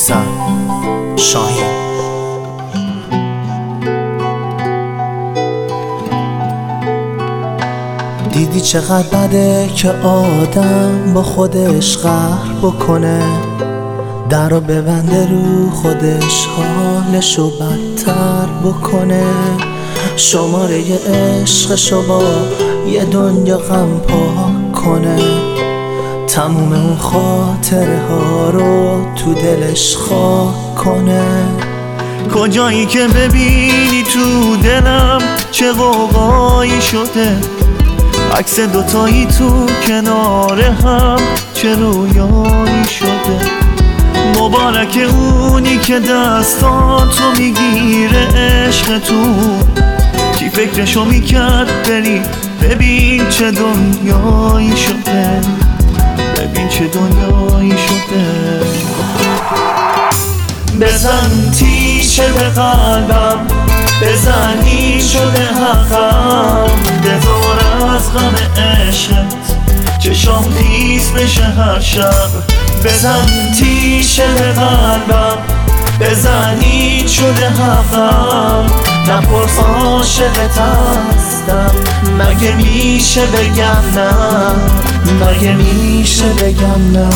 میسم شاهین. دیدی چقدر بده که آدم با خودش قهر بکنه، در رو ببنده رو خودش حالشو بدتر بکنه. شماره عشقشو با یه دنیا غم پاک کنه، تموم اون خاطره ها رو تو دلش خاک کنه. کجایی که ببینی تو دلم چه غوغایی شده، عکس دوتایی تو کنار هم چه رویایی شده. مبارک اونی که دستاتو میگیره عشق تو، کی فکرشو میکرد بری ببین چه دنیایی شده، ببین چه دنیایی شده. بزن تیشه به قلبم، بزن این شده حقم، بذار از غم عشقت چشام خیس بشه هر شب. بزن تیشه به قلبم، بزن این شده حقم، نپرس عاشقت هستم، مگه میشه بگم نه، مگه میشه بگم نه.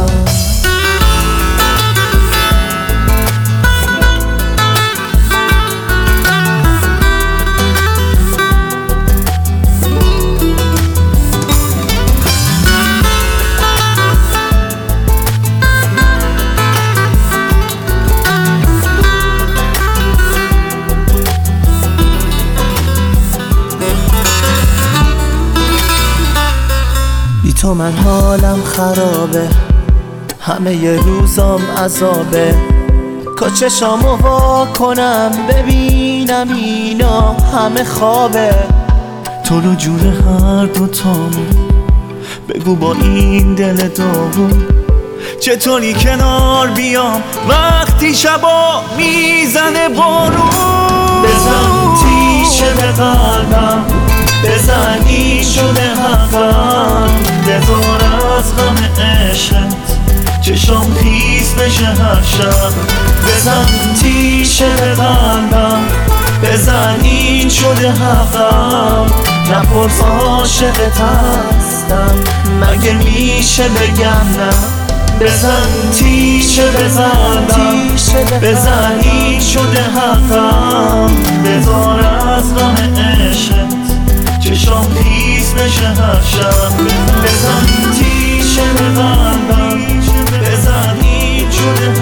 بی تو من حالم خرابه، همه ی روزام عذابه. چشامو وا کنم ببینم اینا همه خوابه. تو رو جون هر دوتامون بگو با این دل داغون، چطوری کنار بیام وقتی شبا میزنه بارون. بزن تیشه به قلبم، بزن این شده حقم، بذار از غم عشقت چشام خیس بشه هر شب. بزن تیشه به قلبم، بزن این شده حقم، نپرس عاشقت هستم، مگه میشه بگم نه. بزن تیشه به قلبم، بزن این شده حقم، بذار از غم عشقت چشام خیس بشه هر شب. بزن تیشه به قلبم، بزن این شده